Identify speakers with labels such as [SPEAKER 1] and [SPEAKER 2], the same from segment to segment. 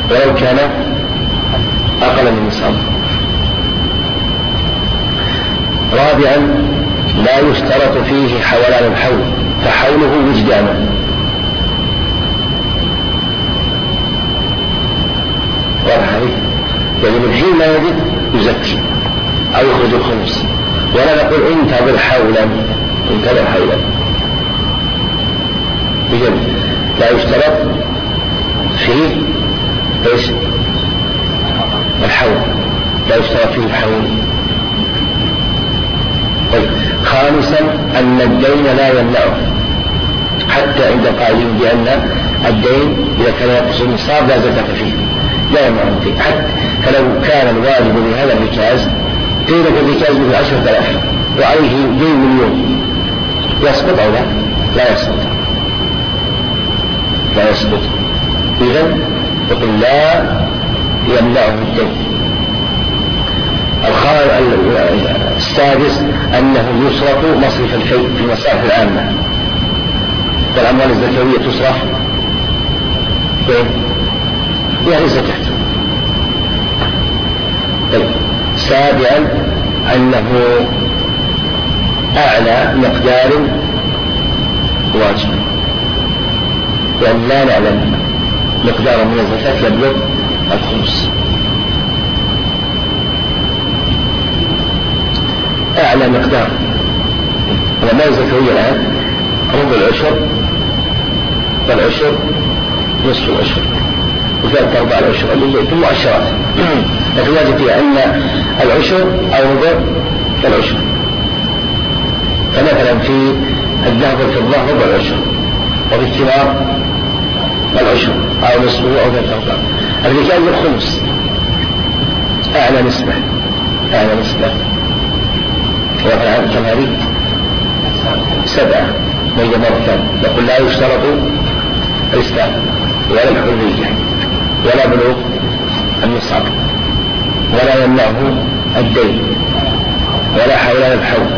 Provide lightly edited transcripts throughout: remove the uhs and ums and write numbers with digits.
[SPEAKER 1] ولو كان أقل من النصاب. رابعا لا يشترط فيه حولان الحول، فحوله وجدانه. واضح عليه؟ يعني من حين ما يجد يزكي أو يخرج الخمس، ولا نقول انتظر حولا، انتظر حولا. بجد لا يشترط فيه ايش؟ الحول، لا يشترط فيه الحول. طيب. خامسا أن الدين لا يمنعه، حتى عند القائلين بأن الدين إذا كان ينقص النصاب لا زكاة فيه، لا يمنعه فيه. حتى فلو كان الواجب لهذا الركاز قيل الركاز ب 10,000 وعليه دين مليون، يسقط أو لا؟ لا يسقط، لا يسقط. إذن يقول لا يمنعه الدين. السادس أنه يصرف مصرف الفيء في المصارف العامة، والأموال الزكوية تصرف يعني الزكاة. طيب. سابعا أنه أعلى مقدار واجب، وأن لا نعلم مقدار من الزكاة يبلغ الخمس. أعلى مقدار الأموال الزكوية الآن ربع العشر، والعشر نصف العشر، وثلاث أرباع العشر اللي في المؤشرات. لكن واجب فيها أن العشر أو ربع العشر. فمثلا في الذهب والفضة ربع العشر، وفي الثمار العشر أو نصفه أو ثلاث أرباع. الركاز الخمس أعلى نسبة، أعلى نسبة. وفي كم هذه 7 وإذا مرتان. نقول لا يشترط الإسلام ولا الحرية ولا بلوغ النصاب، ولا يمنعه الدين، ولا حولان الحول،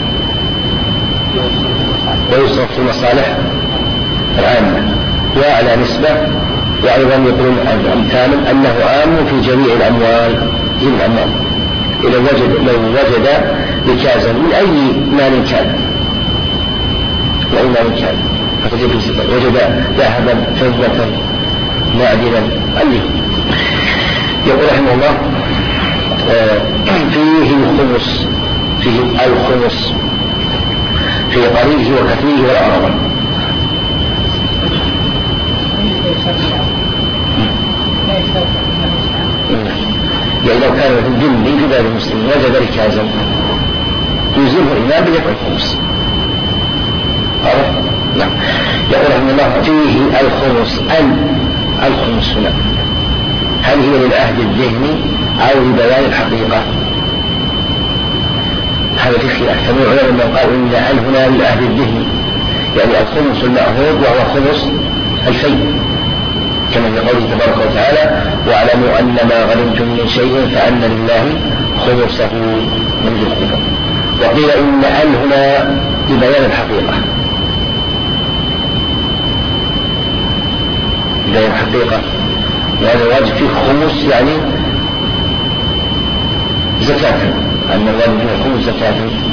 [SPEAKER 1] ويصرف في المصالح العامة وأعلى نسبة. وأيضا يقول الثامن أنه عام في جميع الأموال، إذا لو وجد ركازا من أي مال كان، وأي مال كان وجد ذهبا فضة معدنا أيه. يقول رحمه الله فيه الخمس، فيه الخمس في قليله وكثيره والأعظم. يعني لو كان في الجن في بلاد المسلمين وجد ركازا يزيله الإمام بيقول الخمس. نعم. يقول رحمه الله فيه الخمس. الخمس هنا هل هي للعهد الذهني أو لبيان الحقيقة؟ هذا في خلاف. فمن العلماء من قالوا إن هنا للعهد الذهني، يعني الخمس المأخوذ وهو خمس الفيء، كما في قوله تبارك وتعالى واعلموا أن ما غنمتم من شيء فأن لله خمسه من رزقكم. وقيل إن هنا لبيان الحقيقة، بيان الحقيقة، يعني الواجب فيه خمس يعني زكاة، أن الواجب فيه خمس زكاة.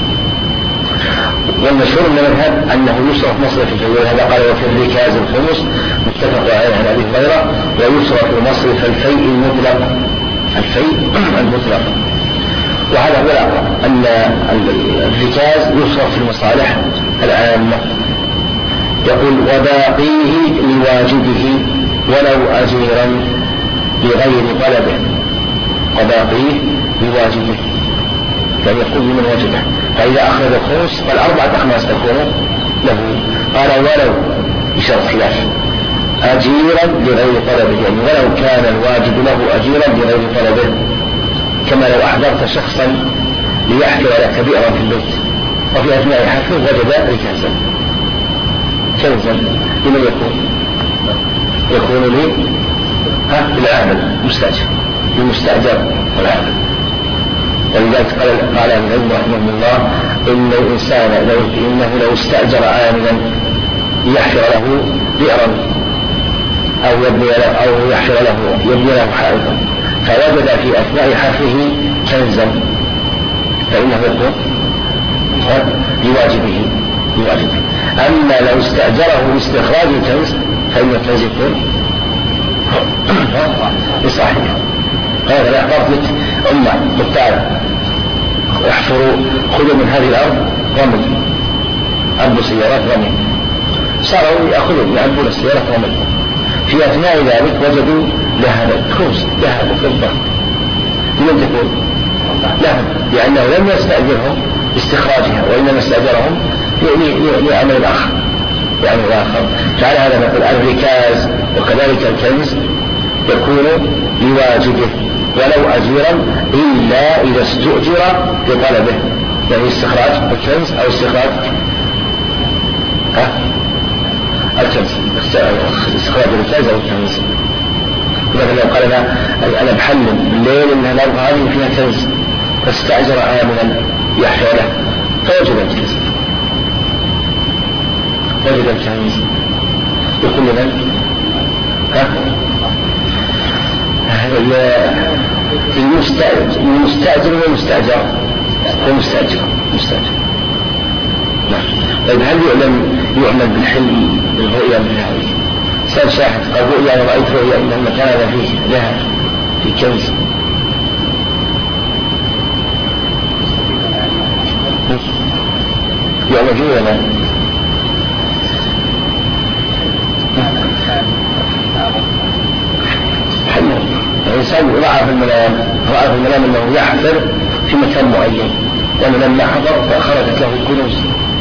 [SPEAKER 1] والمشهور من المذهب أنه يصرف مصرف الفيء، هذا قال وفي الركاز الخمس متفق عليه عن أبي هريرة، ويصرف مصرف الفيء المطلق، الفيء المطلق. وهذا هو الأقرب، أن الركاز يصرف في المصالح العامة. يقول وباقيه لواجبه ولو أجيرا بغير طلبه، وباقيه لواجبه كان يقول من وجبه. فإذا أخذ الخمس فالأربعة أخماس تكون له. قال ولو بشرط خلاف أجيرا بغير طلبه، يعني ولو كان الواجب له أجيرا بغير طلبه، كما لو أحضرت شخصا ليحكي لك بئرا في البيت وفي أثناء حفله وجد ركازا، كنزا، لمن يكون لي للعامل مستأجر، للمستأجر والعامل. ولذلك قال العلم رحمه الله إن الإنسان إنه لو استأجر عاملا ليحفر له بئرا أو يحفر له يبني له حائطا فوجد في أثناء حفره كنزا فإنه يكون لواجبه. أما لو استأجره لاستخراج الكنز فإن الكنز يكون لصاحبه. هذا لا ضبط أمة بالتالي يحفروا خذوا من هذه الأرض رمل، أبو سيارات رمل، صاروا يأخذوا يعبون السيارات رمل. في أثناء ذلك وجدوا ذهب كنز ذهب وفضة لمن تكون لهم، لأنه لم يستأجرهم استخراجها وإنما استأجرهم لعمل آخر. فعلى هذا نقول الركاز وكذلك الكنز يكون لواجبه ولو أجيرا إلا إذا استؤجر بطلبه، يعني استخراج الكنز أو استخراج الكنز، استخراج الركاز أو الكنز. مثلا لو قال أنا بحلم الليل إن الأرض هذه فيها كنز فاستأجر عاملا يحفر له فوجد الكنز، وجد الكنز يقول لمن المستأجر والمستأجر والمستأجر. طيب هل يعمل بالحلم بالرؤيا من هذه؟ سأل شاهد قال رؤيا ورأيت رؤيا إن المكان هذا فيه ذهب في كنز. يعمل فيه ولا الإنسان رأى في المنام أنه يحفر في مكان معين، ولما حضر فخرجت له الكنوز.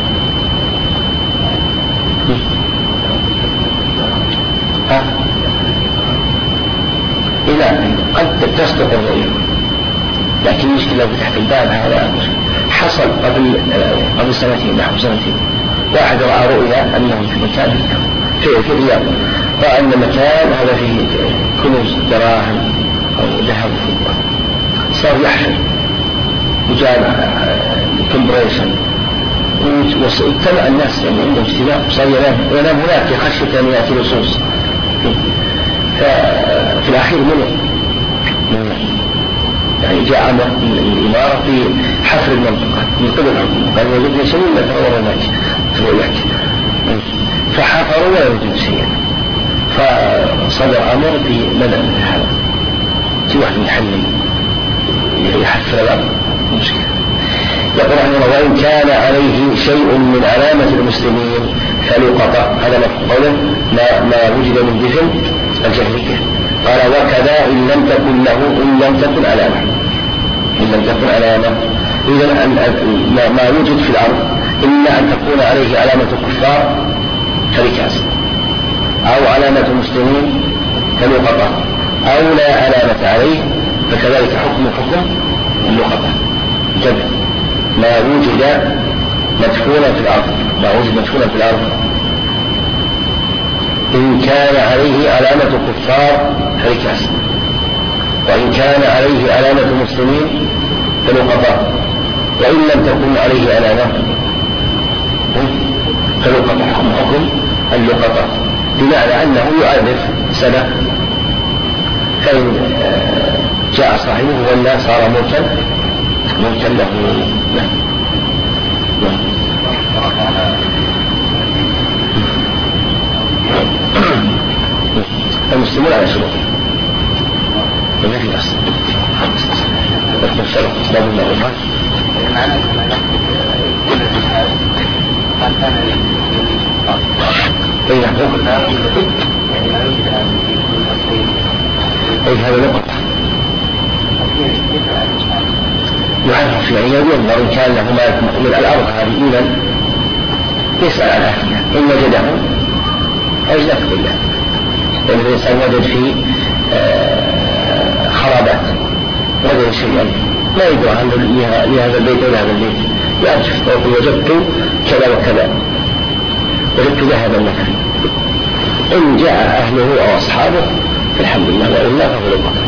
[SPEAKER 1] إلى قد تصدق الرؤيا، لكن المشكلة تحت الباب هذا حصل قبل سنتين نحو سنتين واحد رأى رؤيا أنه في مكان في الرياض، رأى أن المكان هذا فيه كنوز دراهم أو ذهب وفضة، صار يحفر وجامع كمبريشن واتبع الناس يعني عندهم اجتماع، صار ينام هناك خشية أن يأتي لصوص. ففي الأخير يعني جاء أمر من الإمارة في حفر المنطقة من قبل الحكومة، قال وجدنا شيء لا تغور هناك في الرؤيات، فحفروا ولا يوجد شيء، فصدر أمر بمنع هذا. في واحد يحلم يحفر الأرض مشكلة. يقول رحمه الله وإن كان عليه شيء من علامة المسلمين فلقطة، هذا قوله ما وجد من دفن الجاهلية. قال وكذا إن لم تكن له إن لم تكن علامة إذا ما وجد في الأرض إلا أن تكون عليه علامة كفار كركاز أو علامة مسلمين كلقطة أو لا علامة عليه فكذلك حكم اللقطة. جد ما وجد مدفونا في الأرض إن كان عليه علامة كفار كركاز، وإن كان عليه علامة مسلمين كلقطة، وإن لم تكن عليه علامة كلقطة حكم اللقطة، بمعنى أنه يعرف سنة، فإن جاء صاحبه ولا صار ملكا له. المسلمون على شروط ما في أصل لكن شرط باب المعروفات هذا نقطة يعرف في عياده ينظر إن كان له من الأرض هذه إيمان يسأل عن أهلها إن وجده أجلك بالله، لأن الإنسان وجد فيه خرابات وجد شيئا لا يدرى عنه لهذا البيت ولا هذا البيت، يعرف وجدت كذا وكذا، وجدت ذهبا مثلا، إن جاء أهله أو أصحابه فالحمد لله، وإلا فهو للبقر.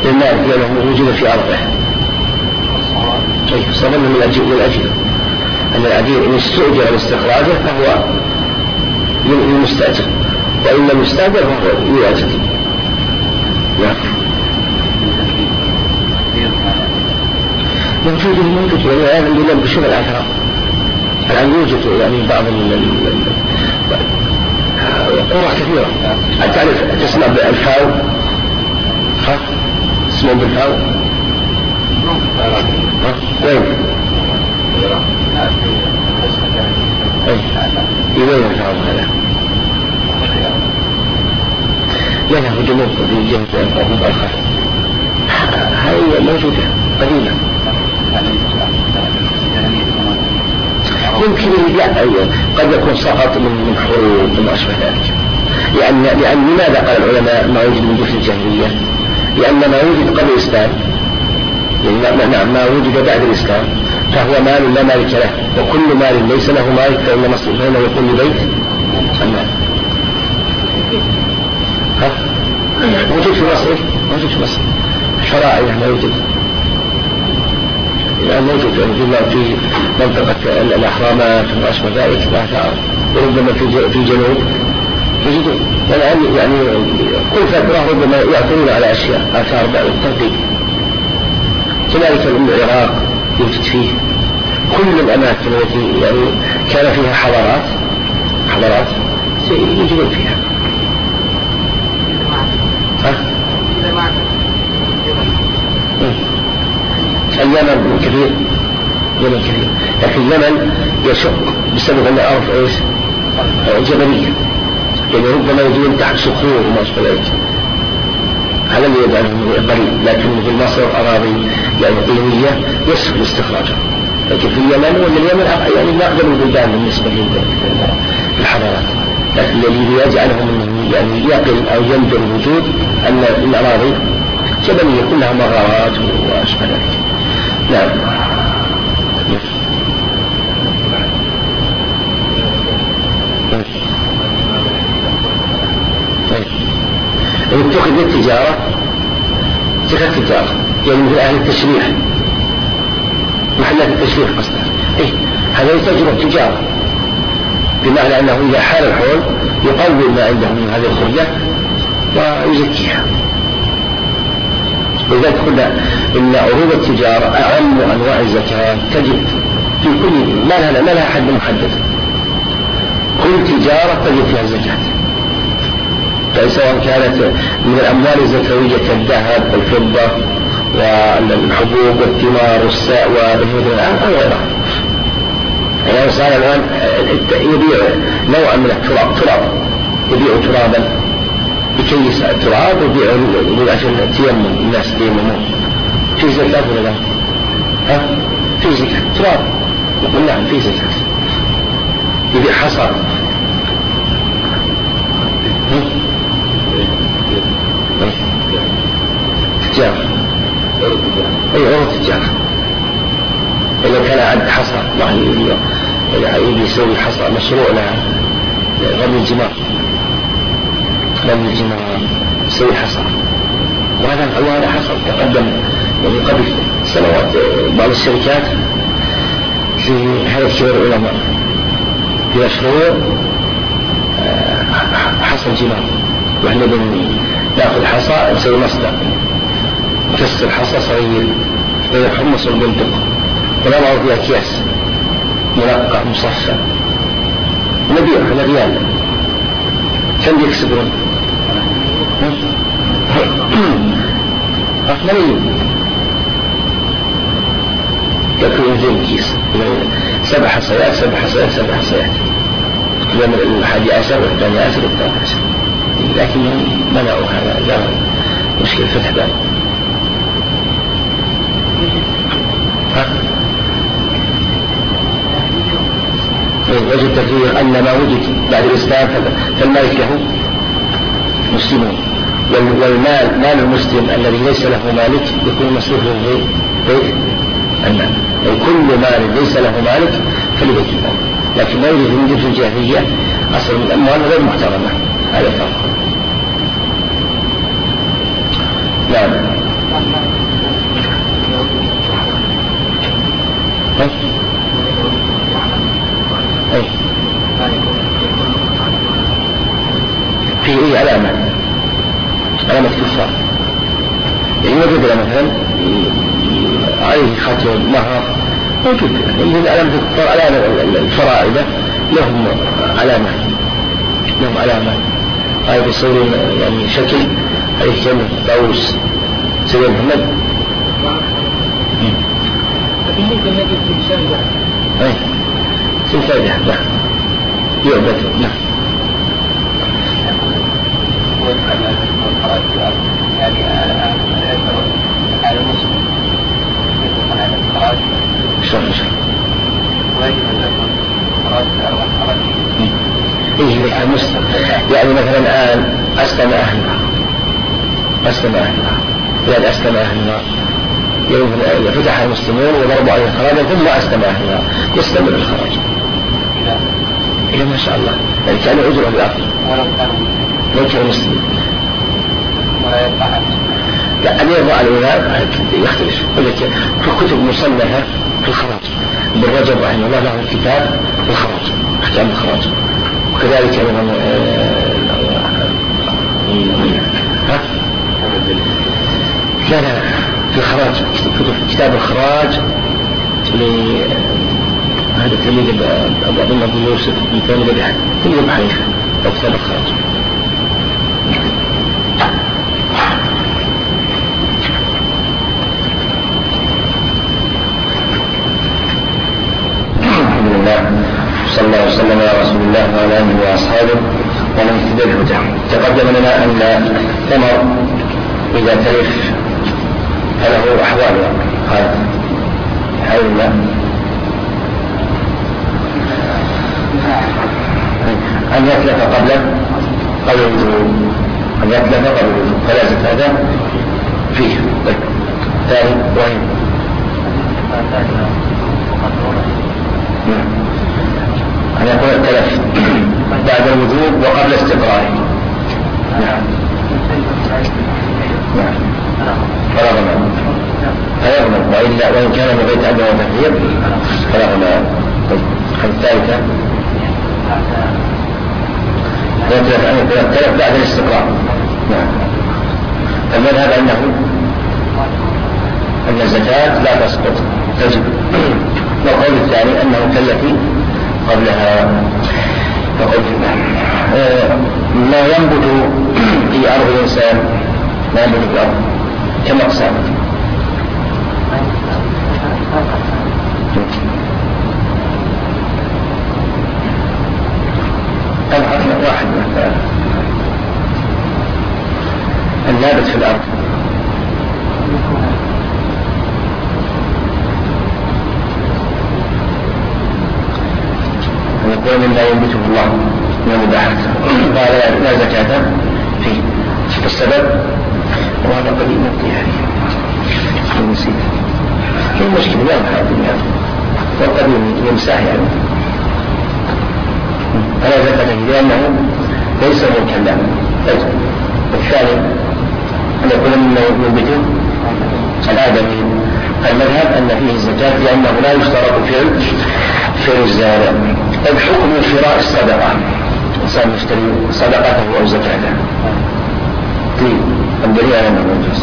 [SPEAKER 1] لأنه وجد في أرضه صبر من الأجل، أن العبير إن استؤجر لاستخراجه فهو للمستأجر، وإن لم يستأجر فهو يواجد. نعم. موجود يعني الآن بشوف الآثار الآن يوجد يعني بعض قرى كثيرة. تعرف تسمع بالفاو؟ اسمه بالفاو؟ وين؟ وين الفاو هذا؟ لا هو جنوب في جهة الغرب الآخر. هاي موجودة قديمة. يمكن لا قد يكون سقط من حروب وما أشبه ذلك. لأن لماذا قال العلماء ما وجد من جهة الجاهلية؟ لأن ما وجد قبل الإسلام يعني ما وجد بعد الإسلام فهو مال لا مالك له، وكل مال ليس له مالك فإن مصرفه يكون لبيت المال. موجود في مصر، موجود في مصر شرائع موجود الآن موجود في منطقة الأحرامات وما أشبه ذلك الآثار، وربما في جنوب يجدون الآن يعني كل فترة ربما يعثرون على أشياء آثار بعد التنقيب. كذلك العراق يوجد فيه كل الأماكن التي يعني كان فيها حضارات يوجدون فيها. اليمن كثير، اليمن كثير، لكن اليمن يشق بسبب أن الأرض إيش؟ جبلية، يعني ربما يجون تحت صخور وما أشبه ذلك. هذا اللي يجعلهم قريب، لكن في مصر أراضي يعني إقليمية يسهل استخراجها. لكن في اليمن واليمن يعني من أقدم البلدان بالنسبة للحضارات، لكن الذي يجعلهم يعني يقل أو يندر الوجود أن الأراضي جبلية كلها مغارات وأشبه ذلك. نعم. اتخذ التجارة يعني مثل أهل التشريح، محلات التشريح قصدها هذا يتجرب تجارة، بمعنى أنه إذا حال الحول يقوي ما عنده من هذه الخرجة ويزكيها. ولذلك قلنا إن عروض التجارة أعم أنواع الزكاة تجد في كل ما لها حد محدد، كل تجارة تجد فيها الزكاة، سواء كانت من الأموال الزكوية كالذهب والفضة والحبوب والثمار والساء وبهيمة الأنعام أو غيرها. يعني صار الآن يبيع نوعا من التراب، يبيع ترابا يكيس التراب ويبيع عشان تيمم الناس يتيممون. في زكاة ولا لا؟ في زكاة تراب، يقول نعم في زكاة. يبيع حصى، تجارة، عروض التجارة. إذا كان عند حصى يبي يسوي حصى مشروع لها رمي الجمار يسوي حصى، وهذا حصل تقدم يعني قبل سنوات بعض الشركات في هذا كبار العلماء بمشروع حصى الجمار، وإحنا نأخذ حصى نسوي مصدر نكسر حصى صغير بين الحمص والبندق ونضعه فيها أكياس منقى مصفى نبيعه على ريال. كم يكسبون؟ ملايين. يأكلون زي الكيس 7 حصيات من 11 والثاني 10 والثالث 10، لكن منعوا هذا لا مشكلة فتح باب. وجد تفسير أن ما وجد بعد الإسلام فالمالك له مسلمون، والمال مال المسلم الذي ليس له مالك يكون مصروف لبيت المال، وكل مال ليس له مالك فلبيت المال. لكن ما يوجد من جهة الجاهلية أصل من الأموال غير محترمة، هذا الفرق. نعم. علامة كفار. يعني وجد مثلا عليه خاتم مهر موجود، يعني علامة الكفار علامة الفرائضة لهم علامة هذا يصير يعني شكل عليه جنة طاووس سيد محمد.
[SPEAKER 2] لكن ممكن نجد تمثال ذهب.
[SPEAKER 1] تمثال ذهب نعم يعبد نعم.
[SPEAKER 2] يعني على المسلم على الخراج
[SPEAKER 1] شلون
[SPEAKER 2] ويجب أن يكون خراج الخراج
[SPEAKER 1] إيه المسلم يعني مثلا الآن أسلم أهل النار يعني أسلم أهل النار يعني فتح المسلمون وضربوا عليه خراجا ثم أسلم أهل النار يستمر الخراج إلى ما شاء الله يعني كان أجره بالأرض لو كان مسلم
[SPEAKER 2] ولا يبقى
[SPEAKER 1] لا أن يضع الإمام يختلف في كتب مصنفة في الخراج. ابن رجب رحمه الله له الكتاب في الخراج أحكام الخراج وكذلك أيضا لا في الخراج كتاب الخراج هذا التلميذ أبو يوسف بن ثاني بن حنيفة أو كتاب الخراج. الحمد لله صلى الله وسلم على رسول الله وعلى آله وأصحابه ومن اهتدى بهداه. تقدم لنا أن الثمر إذا تلف فله أحوال حولنا أن يتلف قبل الوجوب فلا زكاة فيه. ثاني وهي أن يكون التلف بعد الوجوب وقبل استقراره. نعم فيغنم وإلا وإن كان من بيت عنده تكذيب فيغنم. الثالثة يتلف أن يكون التلف بعد الاستقرار. نعم فالمذهب أن الزكاة لا تسقط تجب. والقول الثاني أنه كالتي قبلها. ما ينبت في أرض الإنسان ما ينبت في الأرض كم أقسام؟ واحد مثلا النابت في الأرض يكون مما ينبته الله من المباحات قال لا زكاة فيه. السبب وهذا قديم الديار المسيح المشكلة لا محال الدنيا والقديم يمسح يعني فلا زكاة فيه لأنه ليس من كلام. الثاني أن يكون مما ينبته الآدمي. المذهب أن فيه الزكاة لأنه لا يشترط في الزارع. الحكم شراء الصدقة إنسان يشتري صدقته أو زكاته في الدليل على أنه يجوز.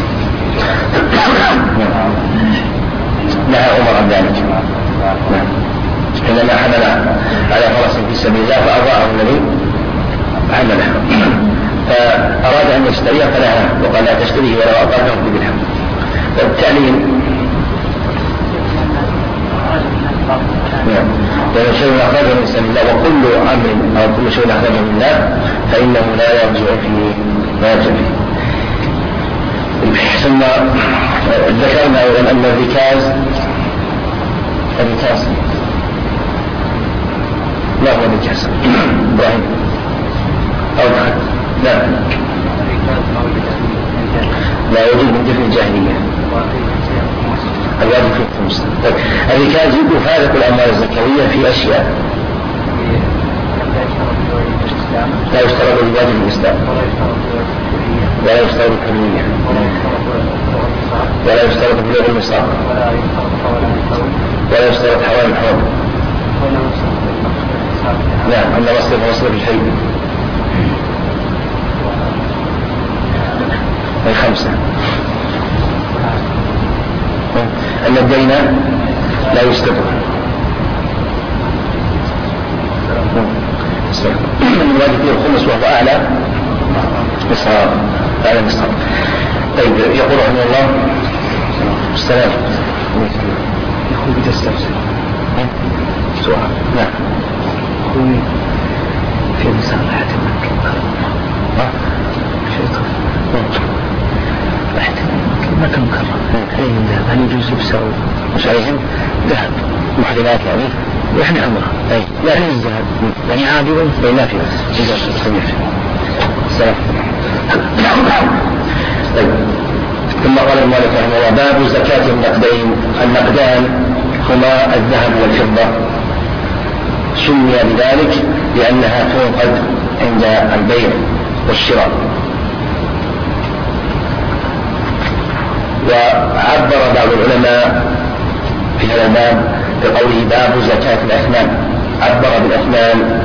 [SPEAKER 1] نهى عمر عن ذلك حينما حمل على فرس في سبيل الله فأضاعه الذي حمله فأراد أن يشتريه فنهاه وقال لا تشتريه ولا أعطاته بدرهم. والتعليم لأن شيء أخرجه من سبيل الله وكل أمر أو كل شيء أخرجه من الله فإنه لا يرجع فيه ثم ذكرنا أيضا أن الركاز لا هو الركاز إبراهيم أو لا يوجد من دفن الجاهلية الواجب في الخمس. الركاز يفارق الأموال الزكوية في أشياء لا يشترط بواجب الإسلام ولا يشترط الحرية ولا يشترط بلوغ النصاب ولا يشترط حوالي الحرم. نعم أن مصرف الحي أي 5. أن الدين لا يستدر. الواجب فيه الخمس وهو أعلى نصاب. أعلى نصاب. طيب يقول رحمه الله السلام.
[SPEAKER 2] يقول بتستفسر سؤال.
[SPEAKER 1] نعم.
[SPEAKER 2] يقول في مصالحة المكة ما كان مكرر عليهم ذهب، هل يجوز يبسروا؟
[SPEAKER 1] مش عليهم ذهب محرمات يعني
[SPEAKER 2] وإحنا عمره
[SPEAKER 1] لا فيه الذهب
[SPEAKER 2] يعني عادي
[SPEAKER 1] لا فيه السلام. طيب ثم قال المؤلف رحمه الله باب زكاة النقدين. النقدان هما الذهب والفضة، سمي بذلك لأنها تنقد عند البيع والشراء. وعبر بعض العلماء في هذا الباب بقوله باب زكاة الأثمان، عبر بالأثمان.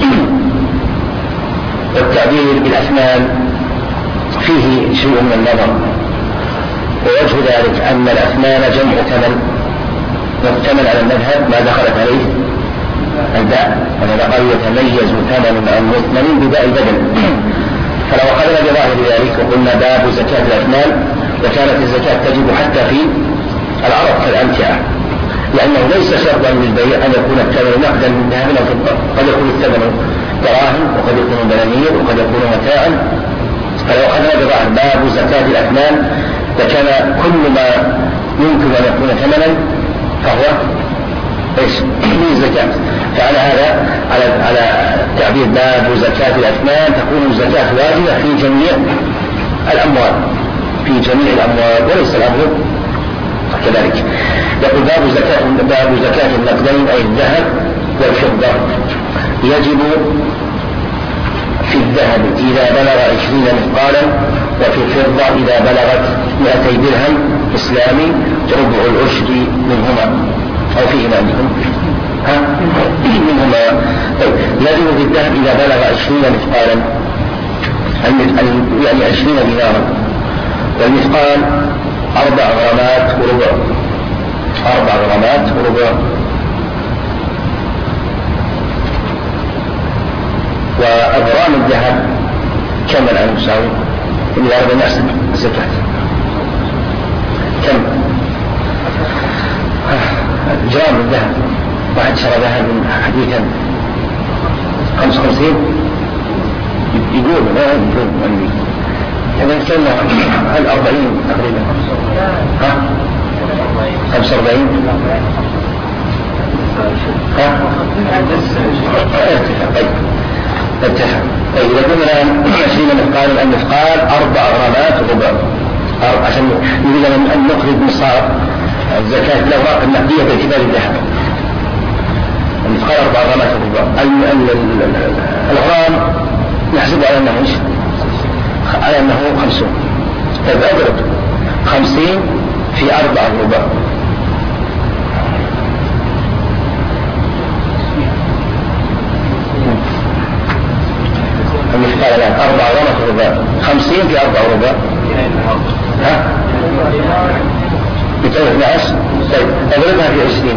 [SPEAKER 1] والتعبير بالأثمان فيه شيء من النظر، ووجه ذلك أن الأثمان جمع ثمن، والثمن على المذهب ما دخلت عليه الباء، ولذا قال يتميز ثمن عن مثمن بباء البدل. فلو أخذنا بظاهر ذلك وقلنا باب زكاة الأثمان وكانت الزكاة تجب حتى في العرض كالأمتعة، لأنه ليس شرطا للبيع أن يكون الثمن نقدا من ذهب أو فضة، قد يكون الثمن دراهم وقد يكون دنانير وقد يكون متاعا. فلو أخذنا بظاهر باب زكاة الأثمان لكان كل ما يمكن أن يكون ثمنا فهو من الزكاة. فعلى هذا على تعبير باب زكاة الأثمان تكون الزكاة واجبة في جميع الأموال، في جميع الأموال وليس الأمر كذلك. يقول باب زكاة النقدين أي الذهب والفضة. يجب في الذهب إذا بلغ 20 مثقالا، وفي الفضة إذا بلغت 200 درهم إسلامي ربع العشر منهما أو فيهما منهما. يجب في الذهب إذا بلغ 20 مثقالا يعني 20 دينارا، والمثقال 4 غرامات وربع، 4 غرامات وربع. وأغرام الذهب كم الآن يساوي؟ إلى 4 الزكاة كم؟ جرام الذهب، واحد شرى ذهب حديثا 55 يقول لا يقول يعني كان 40 تقريبا 45 اتفق. طيب إذا قلنا 20 مثقال، المثقال 4 غرامات وربع، عشان نريد أن نخرج نصاب الزكاة الأوراق النقدية باعتبار الذهب. المثقال 4 غرامات وربع. الغرام نحسب على أنه على أنه 50. طيب أضرب 50 في 4 وربع، المثقال الآن 4 غرامات وربع، 50 في 4 وربع 212. طيب أضربها في 20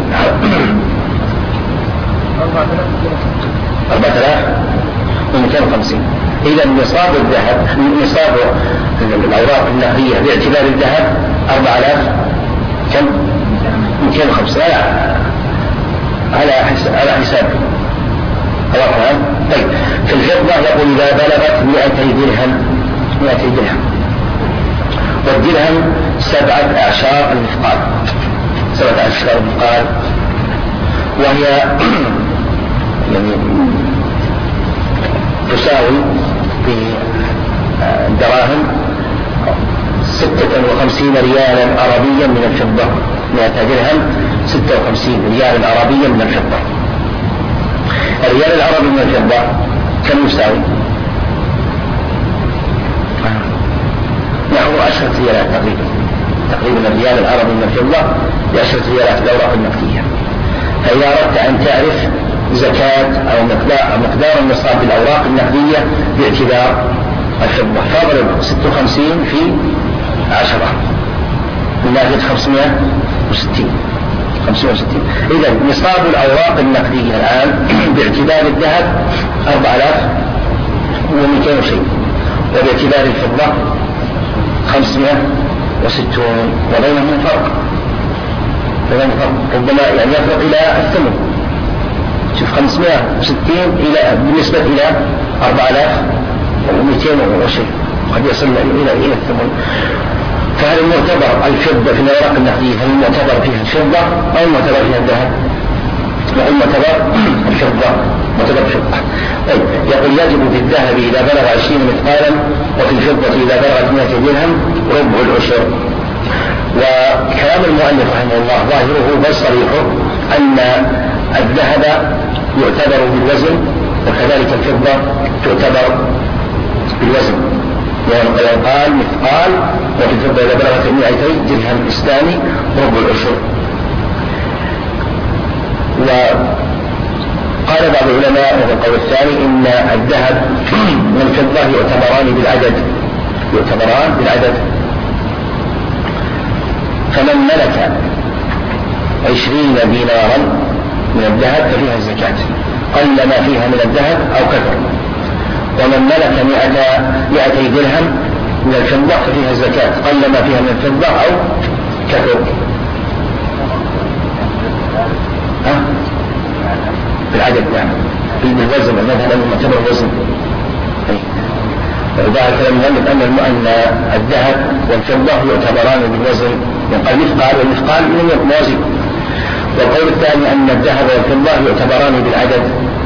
[SPEAKER 1] 4250. إذا نصاب الذهب، نصاب الأوراق النقدية باعتبار الذهب 4000 كم؟ 205 على حساب أوراق. طيب في الفضة يقول إذا بلغت 200 درهم، 200 درهم، والدرهم 7 أعشار المثقال، 7 أعشار المثقال، وهي يعني تساوي في الدراهم 56 ريالا عربيا من الفضة. 100 درهم 56 ريالا عربيا من الفضة. الريال العربي من الفضة كم يساوي؟ نحو 10 ريالات تقريبا الريال العربي من الفضة ب10 ريالات الأوراق النقدية. فإذا أردت أن تعرف زكاة أو مقدار النصاب بالأوراق النقدية باعتبار الفضة، فاضرب 56 في الناتج 560. إذا نصاب الأوراق النقدية الآن باعتبار الذهب 4200 وشيء، وباعتبار الفضة 560، وبينهم فرق ربما يعني يفرق إلى الثمن. شوف 560 إلى بالنسبة إلى 4200 وشيء قد يصل إلى الثمن. فهل المعتبر الفضة في الأوراق النقدية هل المعتبر فيها الفضة أو المعتبر فيها الذهب؟ المعتبر الفضة، معتبر الفضة. طيب يقول يجب في الذهب إذا بلغ 20 مثقالا، وفي الفضة إذا بلغت 100 درهم ربع العشر. وكلام المؤلف رحمه الله ظاهره بل صريحه أن الذهب يعتبر بالوزن، وكذلك الفضة تعتبر بالوزن، يعني قال مثقال، وفي الفضة إذا بلغت 200 درهم إسلامي ربع العشر. وقال بعض العلماء وفي القول الثاني إن الذهب والفضة يعتبران بالعدد. فمن ملك 20 دينارا من الذهب ففيها الزكاة قل ما فيها من الذهب أو كثر، ومن ملك 200 درهم من الفضة ففيها الزكاة قل ما فيها من الفضة أو كثر. بالعدد يعني بالوزن، المذهب أنه معتبر وزن. وذلك لم يملك أن الذهب والفضة يعتبران بالوزن، يقال مثقال والمثقال من الموازين. والقول الثاني أن الذهب والفضة يعتبران بالعدد.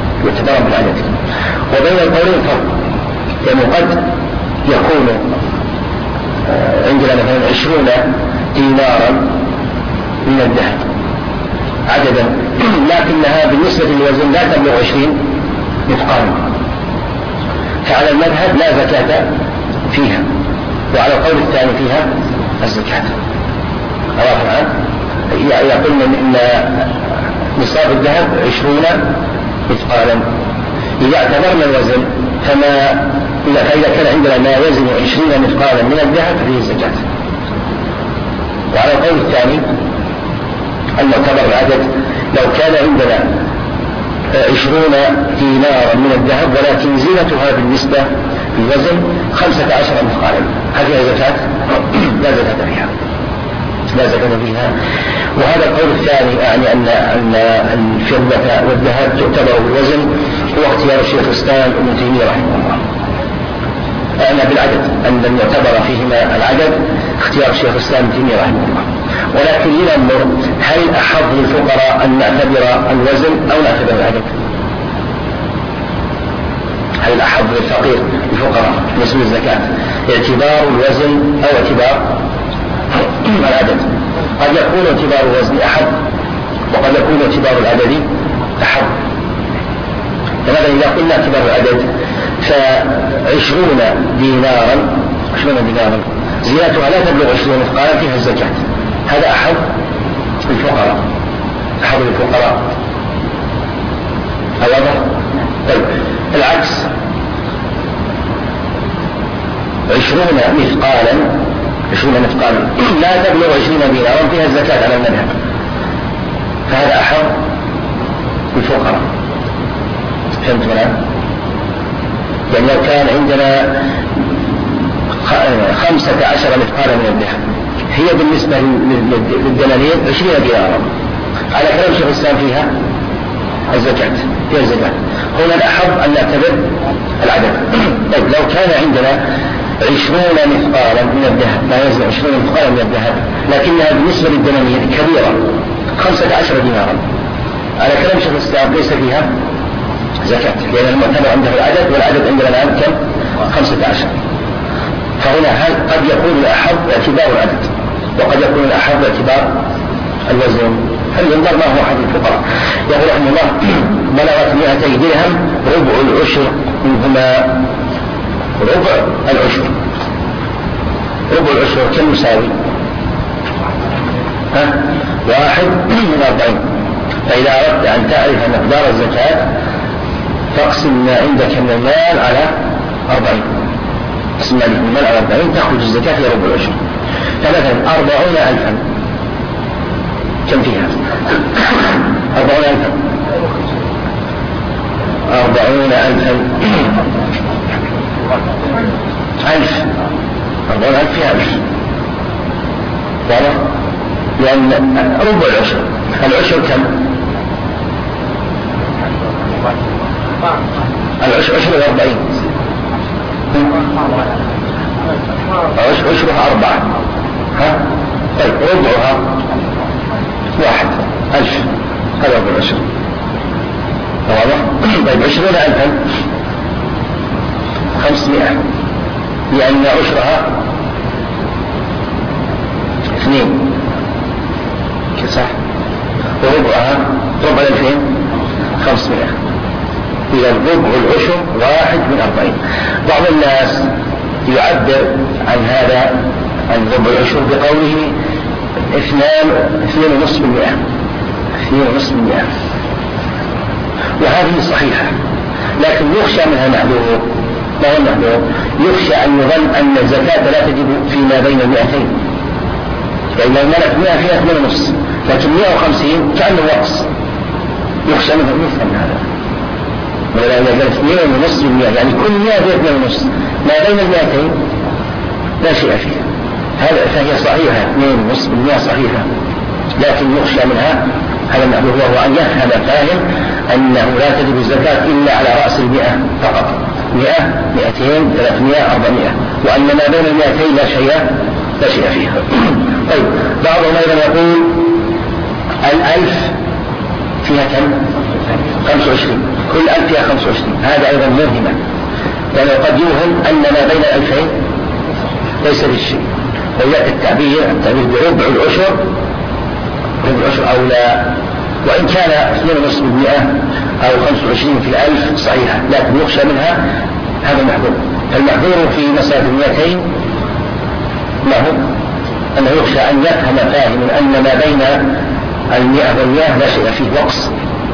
[SPEAKER 1] وبين القولين فرق، يعني قد يكون عندنا مثلا 20 دينارا من الذهب عددا، لكنها بالنسبة للوزن لا تبلغ 20 مثقالا، فعلى المذهب لا زكاة فيها، وعلى القول الثاني فيها الزكاة. يقولون إن نصاب الذهب 20 مثقالا. إذا اعتبرنا الوزن فإذا كان عندنا ما يزن 20 مثقالا من الذهب ففيه الزكاة. وعلى القول الثاني أن يعتبر العدد، لو كان عندنا 20 دينارا من الذهب ولكن زينتها بالنسبة للوزن 15 مثقالا، هل فيها زكاة؟ لا زكاة فيها. وهذا القول الثاني يعني أن الفضة والذهب تعتبر بالوزن، هو اختيار الشيخ الإسلام ابن تيمية رحمه الله. أنا بالعدد أن يعتبر فيهما العدد اختيار الشيخ الإسلام ابن تيمية رحمه الله. ولكن لننظر هل أحظ للفقراء أن نعتبر الوزن أو نعتبر العدد؟ هل الأحظ للفقير الفقراء بالنسبة للزكاة اعتبار الوزن أو اعتبار العدد؟ قد يكون اعتبار الوزن أحد، وقد يكون اعتبار العدد أحد. فماذا إذا قلنا اعتبار العدد ف20 دينارا زيادتها لا تبلغ 20 مثقالا فيها الزكاة، هذا أحد الفقراء. أولا طيب العكس 20 مثقالا لا تبلغ 20 دينارا فيها الزكاة على المذهب، فهذا أحد الفقراء. فهمت الآن؟ يعني لو كان عندنا 15 مثقالا من الذهب هي بالنسبة للدنانير 20 دينارا، على كلام شيخ الإسلام فيها الزكاة. هنا الأحظ أن نعتبر العدد. طيب لو كان عندنا 20 مثقالا من الذهب، ما يزن 20 مثقالا من الذهب، لكنها بالنسبة للدنانير كبيرة 15 دينارا، على كلام شيخ الإسلام ليس فيها زكاة، لأن المعتبر عنده العدد، والعدد عندنا الآن كم؟ 15. فهنا قد يكون الأحظ اعتبار العدد، وقد يكون الأحظ اعتبار الوزن. فلينظر ما هو حظ الفقراء. يقول رحمه الله بلغت 200 درهم ربع العشر منهما. ربع العشر كم يساوي؟ 1 من 40. فإذا أردت أن تعرف مقدار الزكاة فاقسم ما عندك من المال على 40. اقسم ما عندك من المال على 40 تخرج الزكاة في ربع العشر. فمثلا 40,000 كم فيها؟ 40,000 ألف 40,000 فيها 1000 واضح؟ لأن ربع العشر، العشر كم؟ العشر 40 عشرها 4 ها؟ طيب ربعها 1 1000 هذا ربع العشر واضح؟ طيب 20,000 500 لأن عشرها 2 صح، وربعها ربع 2500 إذا ربع العشر 1 من 40. بعض الناس يعبر عن هذا عن ربع العشر بقوله 2.5%، وهذه صحيحة، لكن يخشى منها معذور. ما هو المعذور؟ يخشى أن يظن أن الزكاة لا تجب فيما بين 200، يعني لو ملك 100 فيها 2.5، لكن 150 كأنه رأس، يخشى منه يفهم هذا. ولو نزلت 2.5%، يعني كل 100 فيها 2.5، ما بين 200 لا شيء فيها، هذا فهي صحيحة 2.5% صحيحة، لكن يخشى منها هذا المعذور، وهو أن يفهم فاهم أنه لا تجب الزكاة إلا على رأس 100 فقط، 100 200 300 400، وأن ما بين 200 لا شيء فيها. طيب بعضهم أيضا يقول 1000 فيها كم؟ 25، كل 1000 فيها 25، هذا أيضا موهمة، لأنه قد يوهم أن ما بين 2000 ليس بالشيء، ويأتي التعبير بربع العشر، ربع العشر أو لا، وإن كان 2.5% أو 25 في 1000 صحيحة، لكن يخشى منها هذا المحظور. المحظور في مسألة 200 له أنه يخشى أن يفهم فاهم أن ما بين 100 و100 لا شيء فيه وقص،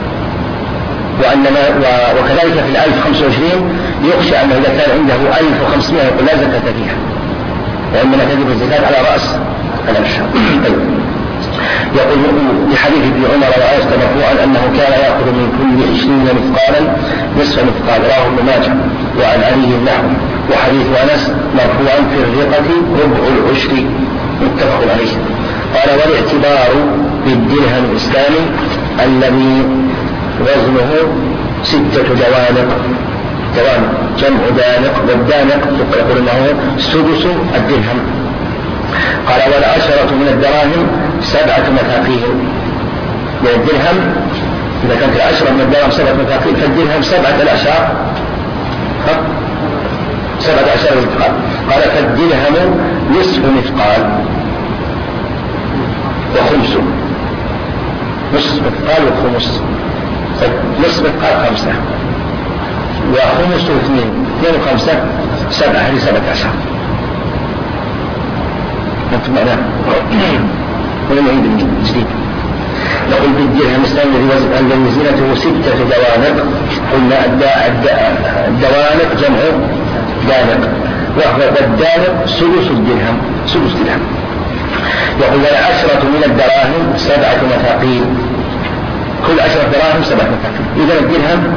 [SPEAKER 1] وكذلك في 1025 يخشى أنه إذا كان عنده 1500 يقول لا زكاة فيها، وإنما تجب الزكاة على رأس الأمشار. يقول بحديث ابن عمر وعائشة مرفوعا أنه كان يأخذ من كل 20 مثقالا نصف مثقال، رواه ابن ماجه وعن علي نحو. وحديث أنس مرفوعا في الرقة ربع العشر متفق عليه. قال والاعتبار بالدرهم الإسلامي الذي وزنه 6 دوانق جمع دانق، والدانق يقول انه سدس الدرهم. قال والعشرة من الدراهم 7 مثاقيل، من الدرهم إذا كانت العشرة من الدراهم 7 مثاقيل فالدرهم 17 مثقال. قال فالدرهم نصف مثقال وخمسه، نصف مثقال وخمس، نصف مثقال 5 وخمسه 2 و5 7، هذه 17. انتم معناه ولم يعيد من جديد. نقول بالدرهم الذي زينته 6 دوانق، قلنا الدوانق جمع دانق، وهو الدانق سدس الدرهم. يقول العشرة من الدراهم 7 مثاقيل، كل 10 دراهم 7 مثاقيل، إذا الدرهم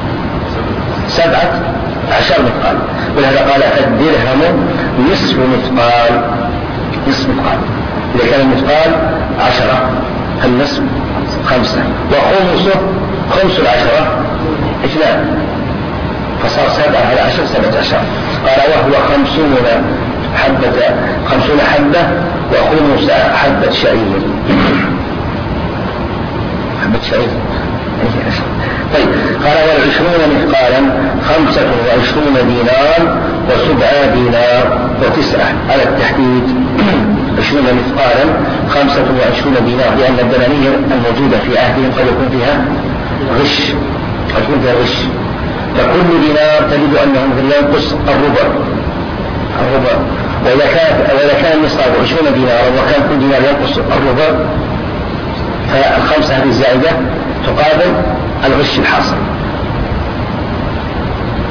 [SPEAKER 1] 17 مثقال، ولهذا قال الدرهم نصف مثقال. إذا كان المثقال 10 النصف 5 وخمسه خمس 10 2، فصار 7 على 10 17. قال وهو 50 حبة وخمس حبة شعير. طيب قال وال20 مثقالا 25 دينار و7 دينار و9 على التحديد. 20 مثقالا 25 دينار، لأن الدنانير الموجودة في عهدهم قد يكون فيها غش، فكل دينار تجد أنه ينقص الربع، وإذا كان النصاب 20 دينار وكان كل دينار ينقص الربع، فالخمسة هذه الزائدة تقابل الغش الحاصل.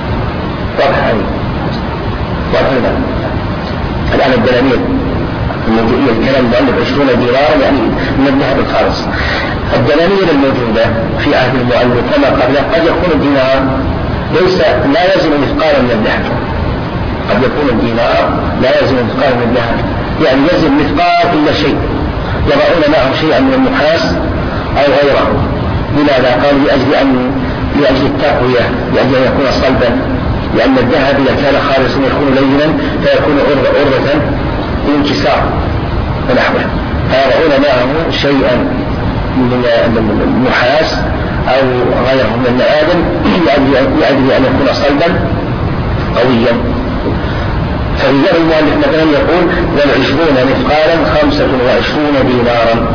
[SPEAKER 1] واضح الآن الدنانير الكلام المؤلف 20 دينارا يعني من الذهب الخالص. الدنانير الموجودة في عهد المؤلف كما قبله قد يكون الدينار لا يزن مثقالا من الذهب، قد يكون الدينار لا يزن مثقالا من الذهب، يعني يزن مثقال إلا شيء، يضعون معه شيئا من النحاس أو غيره. لماذا؟ قال لأجل التقوية، لأجل أن يكون صلبا، لأن الذهب إذا كان خالصا يكون لينا فيكون عرضة للانكسار ونحوه، فيضعون معه شيئا من النحاس أو غيره من المعادن لأجل أن يكون صلبا قويا. فرجال المؤلف مثلا يقول 20 مثقالا 25 دينارا.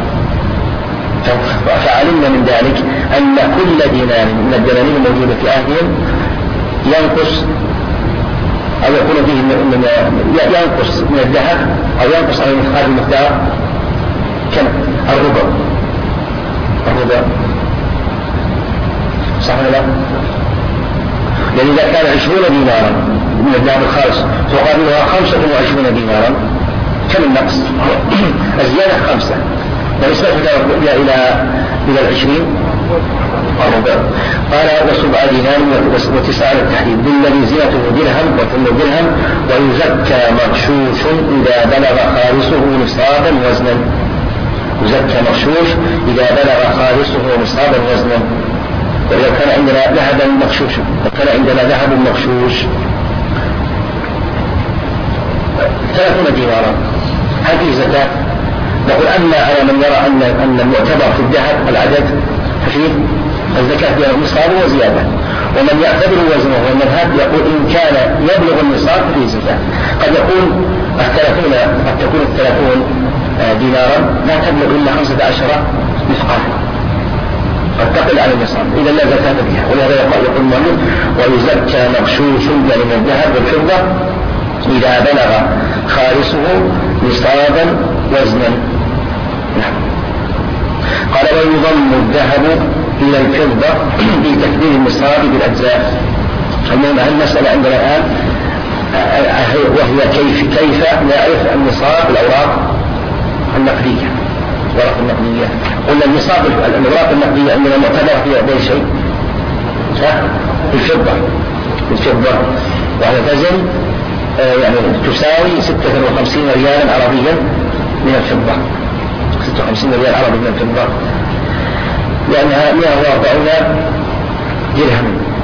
[SPEAKER 1] فعلمنا من ذلك أن كل دينار من الدنانير الموجودة في عهدهم ينقص أو يكون فيه ينقص من الذهب أو ينقص عن مثقال المقدار كم؟ الربع صح ولا لا؟ لأن إذا كان 20 دينارا من الذهب الخالص تقابلها 25 دينارا، كم النقص؟ الزيادة 5 ونسبتها إلى 20 الربع. قال وسبع دينار وتسعة التحديد بالذي زينته درهم وكل درهم، ويزكى مغشوش إذا بلغ خالصه نصابا وزنا. يزكى مغشوش إذا بلغ خالصه نصابا وزنا. ولو كان عندنا ذهبا مغشوشا، وكان عندنا ذهب مغشوش 30 دينارا، هذه زكاة. نقول أما على من يرى أن المعتبر في الذهب العدد ففيه الزكاة بها النصاب وزيادة، ومن يعتبر وزنه والمذهب يقول إن كان يبلغ النصاب فيه زكاة. قد تكون 30 دينارا لا تبلغ إلا 15 مثقال، قد تقل على النصاب، إذا لا زكاة بها. ولهذا يقول المؤلف ويزكى مغشوش يعني من الذهب والفضة إذا بلغ خالصه نصابا وزنا. قال ويضم الذهب إلى الفضة بتكبير النصاب بالأجزاء. المهم المسألة عندنا الآن وهي كيف نعرف النصاب الأوراق النقدية. الأوراق النقدية قلنا النصاب الأوراق النقدية عندنا معتبر فيها أي شيء الفضة، وهي تزن يعني تساوي 56 ريالا عربيا من الفضة، 56 ريال عربي من الفضة، لأنها 140 درهم.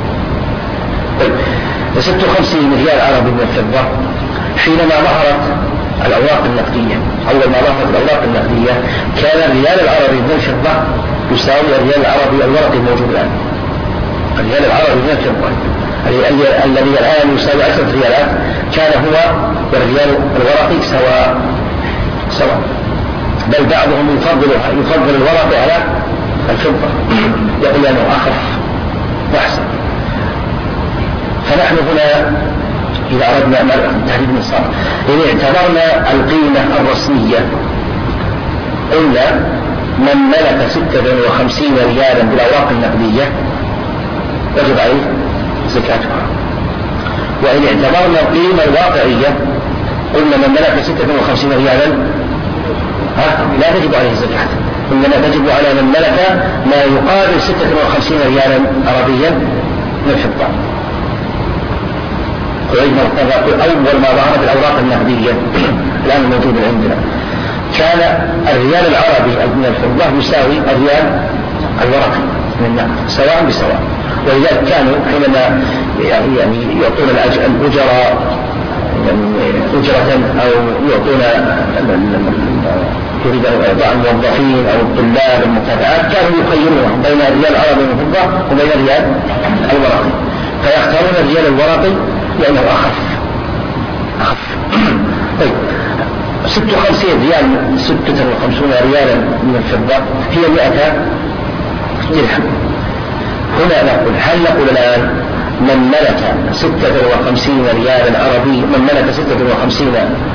[SPEAKER 1] 56 ريال عربي من الفضة حينما ظهرت الأوراق النقدية. أول ما ظهرت الأوراق النقدية كان الريال العربي من الفضة يساوي الريال العربي الورقي الموجود الآن. الريال العربي من الفضة الذي الآن يساوي 10 ريالات كان هو والريال الورقي سواء، بل بعضهم يفضل الورقي على الفضة، يقول أنه أخف وأحسن. فنحن هنا إذا أردنا تحديد النصاب إن اعتبرنا القيمة الرسمية قلنا من ملك 56 ريالا بالأوراق النقدية وجب عليه زكاتها. وإن اعتبرنا القيمة الواقعية قلنا من ملك 56 ريالا لا تجب عليه الزكاة، إنما تجب على من ملك ما يقابل 56 ريالا عربيا من الفضة. أول ما ظهرت الأوراق النقدية الآن الموجودة عندنا كان الريال العربي من الفضة يساوي الريال الورقي من النقد سواء بسواء. ولذلك كانوا حينما يعني يعطون الأجراء أجرة أو يعطون يريد إعطاء الموظفين أو الطلاب المكافآت كانوا يخيرونهم بين الريال العربي من الفضة وبين الريال الورقي، فيختارون الريال الورقي لأنه أخف. طيب 56 ريالا من الفضة هي 100 درهم. هنا نقول هل نقول الآن من ملك 56 ريالا عربي، من ملك 56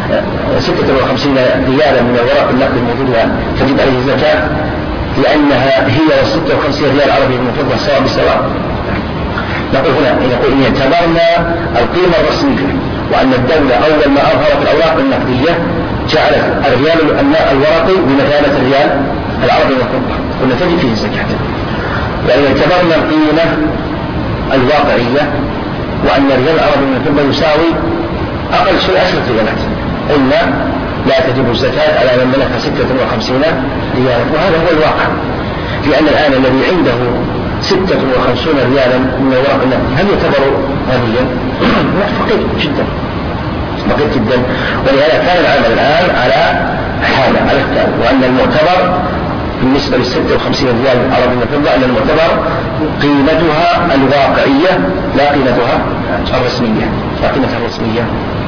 [SPEAKER 1] ريالا من الورق النقد الموجودة تجب عليه الزكاة لأنها هي 56 ريال عربي من الفضة سواء بسواء؟ نقول هنا إن اعتبرنا القيمة الرسمية وأن الدولة أول ما أظهرت الأوراق النقدية جعلت الريال الورقي بمثابة الريال العربي والفضة، قلنا تجب فيه الزكاة. وإذا اعتبرنا القيمة الواقعية وأن الريال العربي والفضة يساوي أقل شيء 10 ريالات، قلنا لا تجب الزكاة على من ملك 56 ريالا، وهذا هو الواقع. لأن الآن الذي عنده 56 ريالا من الورق النقدي هل يعتبر غنيا؟ فقير جدا، فقير جدا. ولهذا كان العمل الآن على حالة على التالي، وأن المعتبر بالنسبة لل 56 ريال العربي والفضة أن المعتبر قيمتها الواقعية لا قيمتها الرسمية، لا قيمتها الرسمية.